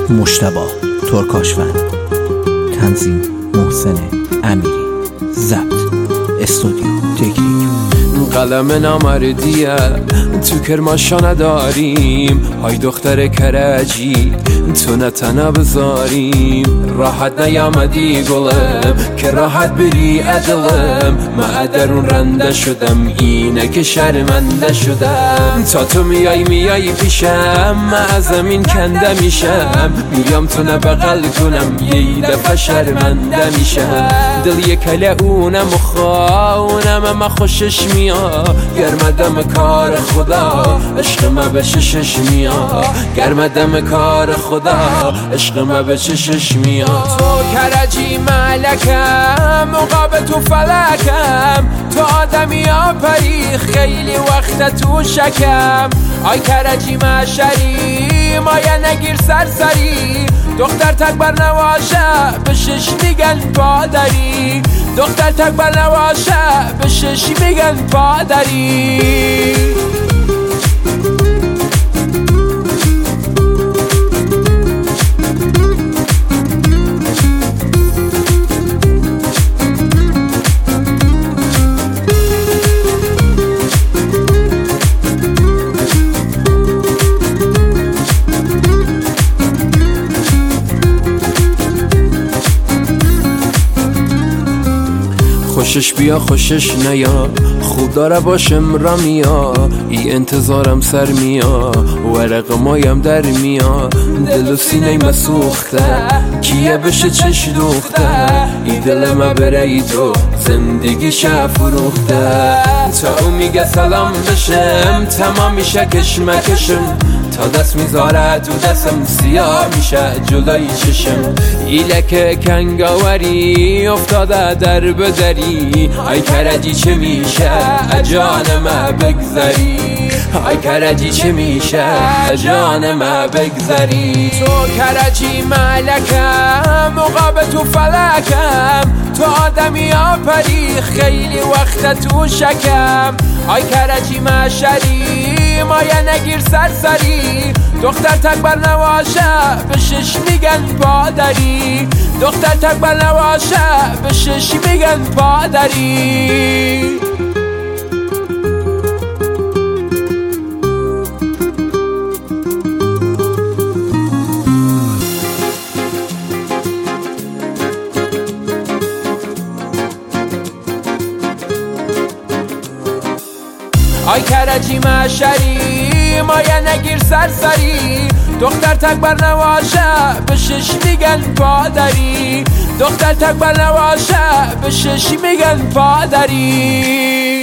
مجتبی ترکاشفند، تنظیم محسن امیری، ضبط استودیو تکنیک. قلم نامردیه تو کرماشا نداریم، های دختر کرجی تو نتنه بذاریم. راحت نیامدی گلم که راحت بری ادلم، من درون رنده شدم اینه که شرمنده شدم. تا تو میای پیشم من از زمین کنده میشم، میام تو نبغل کنم یه دفعه شرمنده میشم. دل یکله اونم و خواهونم اما خوشش میاد، گرمدم کار خدا عشق ما به چشش میاد. گرمدم کار خدا عشق ما به چشش میاد. تو کرجی ملکم مقابل تو فلکم، تو آدمی آپری خیلی وقت تو شکم. آی کرجی مشری مایه نگیر سرسری، دختر تکبر نواشه به شش میگن پادری. دختر تکبر نواشه به شش میگن پادری. خوشش بیا خوشش نیا، خوب داره باشم را میا. ای انتظارم سر میا، ورق مایم در میا. دل و سینه مسوخته کیه بشه چش دوخته، ای دل ما بره ای تو زندگی شه فروخته. تا او میگه سلام بشم تمام میشه کشمکشم، تا دست میذاره تو دستم سیاه میشه جلوی چشم. ایلک کنگاوری افتاده در بدری، ای کرجی چه میشه جان ما بگذری. ای کرجی چه میشه جان ما بگذری. تو کرجی ملکم مقابل تو فلکم، تو آدمی آپری خیلی وقت تو شکم. ای کرجی مشری مایه نگیر سرسری، دختر تکبر نواشه به شش میگن پادری. دختر تکبر نواشه به شش میگن پادری. آی کرجی مشری مایه نگیر سرسری، دختر تکبر نواشه به شش میگن پادری. دختر تکبر نواشه به شش میگن پادری.